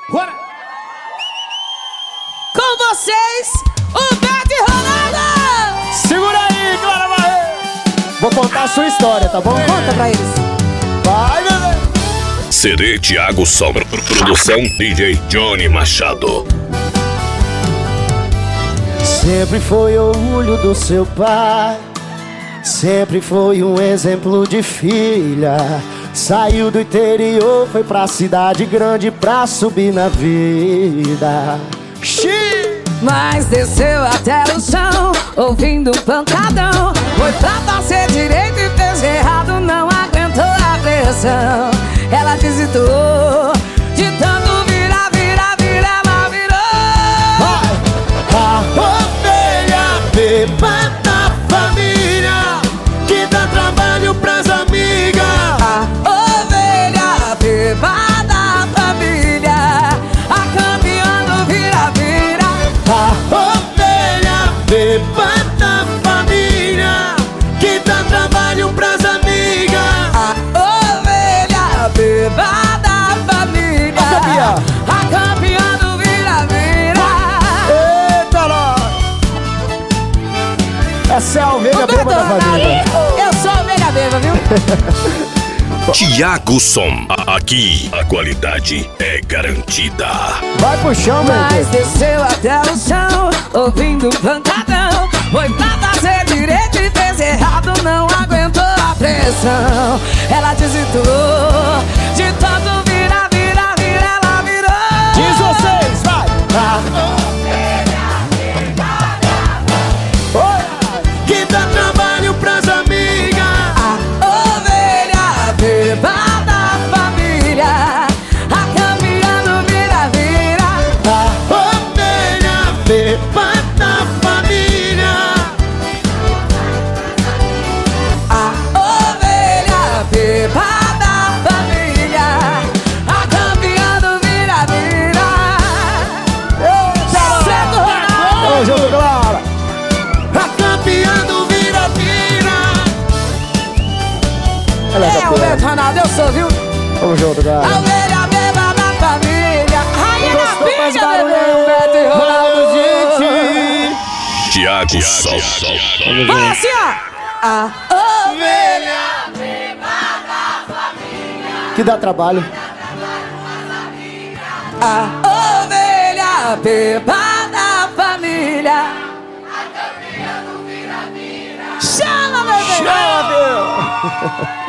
Bora! Com vocês, o Bete Ronaldo! Segura aí, Clara Barreto! Vou contar a sua história, tá bom? Conta pra eles. Vai, bebê! CD Thiago Sombra. Produção DJ Johnny Machado. Sempre foi orgulho do seu pai, sempre foi um exemplo de filha. Saiu do interior, foi pra cidade grande pra subir na vida. Mas desceu até o chão, ouvindo um pancadão. Foi pra fazer direito e fez errado, não aguentou a pressão. Ela desistou, de tanto vira, ela virou. A ovelha beba da família, que dá trabalho pras amigas. A ovelha beba da família, a campeã do vira. A ovelha beba da família, que dá trabalho pras amigas. A ovelha beba da família, a campeã do vira. Eita, nós! Essa é a ovelha beba da família. Eu sou a ovelha beba, viu? Thiago Som. Aqui a qualidade é garantida. Vai pro chão, meu Mas Deus. desceu até o chão, ouvindo um pancadão. Foi pra fazer direito e fez errado, não aguentou a pressão. Ela desistou, de tanto vira, ela virou. Diz vocês, vai! Que dá trabalho pras amigas. A ovelha beba da família, a campeã do vira. A ovelha beba da família. A ovelha beba da família, a campeã do vira. Certo, Ronaldo! Tamo junto, Clara. A campeã do vira-vira. Ela é É, campeã. Roberto Ronaldo, eu sou, viu? Tamo junto, A Clara. ovelha beba da família, rainha da Gostou? Faz pilha, barulho aí, bebê, Roberto e Ronaldo. Thiago Som. Vai assim, ó. A ovelha. Que dá trabalho. A ovelha beba da família. A campeã do vira. Chama, bebê! Chama, meu!